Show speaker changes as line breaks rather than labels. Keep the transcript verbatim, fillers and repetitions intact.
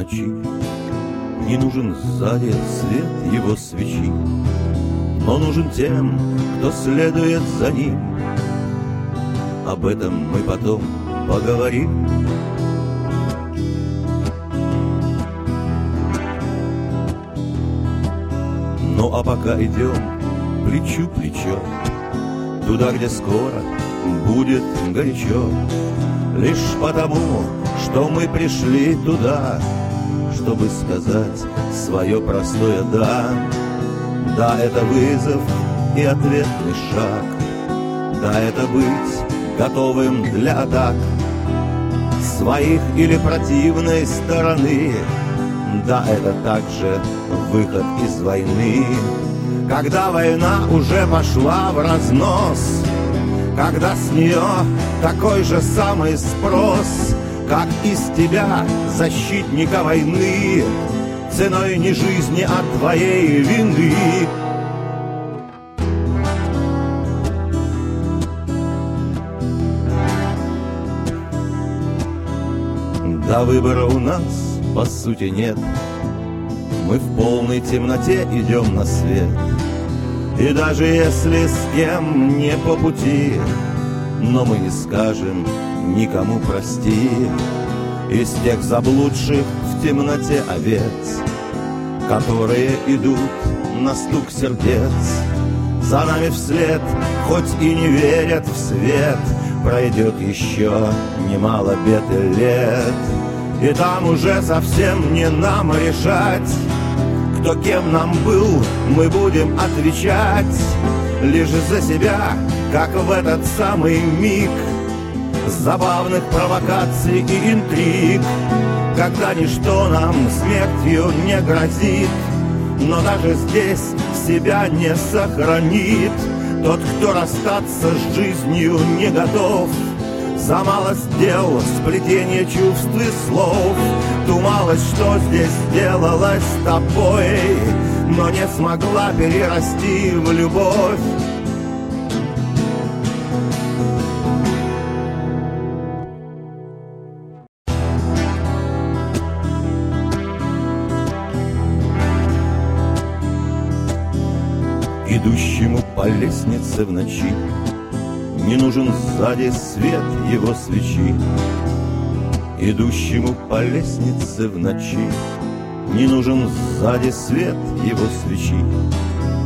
ночи, не нужен сзади свет его свечи, но нужен тем, кто следует за ним. Об этом мы потом поговорим. Ну а пока идем плечу к плечу, туда, где скоро будет горячо, лишь потому, что мы пришли туда, чтобы сказать свое простое «да». Да, это вызов и ответный шаг, да, это быть готовым для атак своих или противной стороны. Да, это также выход из войны, когда война уже пошла в разнос, когда с нее такой же самый спрос, как из тебя, защитника войны, ценой не жизни, а твоей вины. Да, выбора у нас по сути нет, мы в полной темноте идем на свет. И даже если с кем не по пути, но мы не скажем никому прости. Из тех заблудших в темноте овец, которые идут на стук сердец, за нами вслед, хоть и не верят в свет, пройдет еще немало бед и лет. И там уже совсем не нам решать, кто кем нам был, мы будем отвечать лишь за себя, как в этот самый миг забавных провокаций и интриг, когда ничто нам смертью не грозит, но даже здесь себя не сохранит тот, кто расстаться с жизнью не готов. За малость дел, сплетение чувств и слов, ту малость, что здесь сделалась с тобой, но не смогла перерасти в любовь. Идущему по лестнице в ночи не нужен сзади свет его свечи. Идущему по лестнице в ночи не нужен сзади свет его свечи.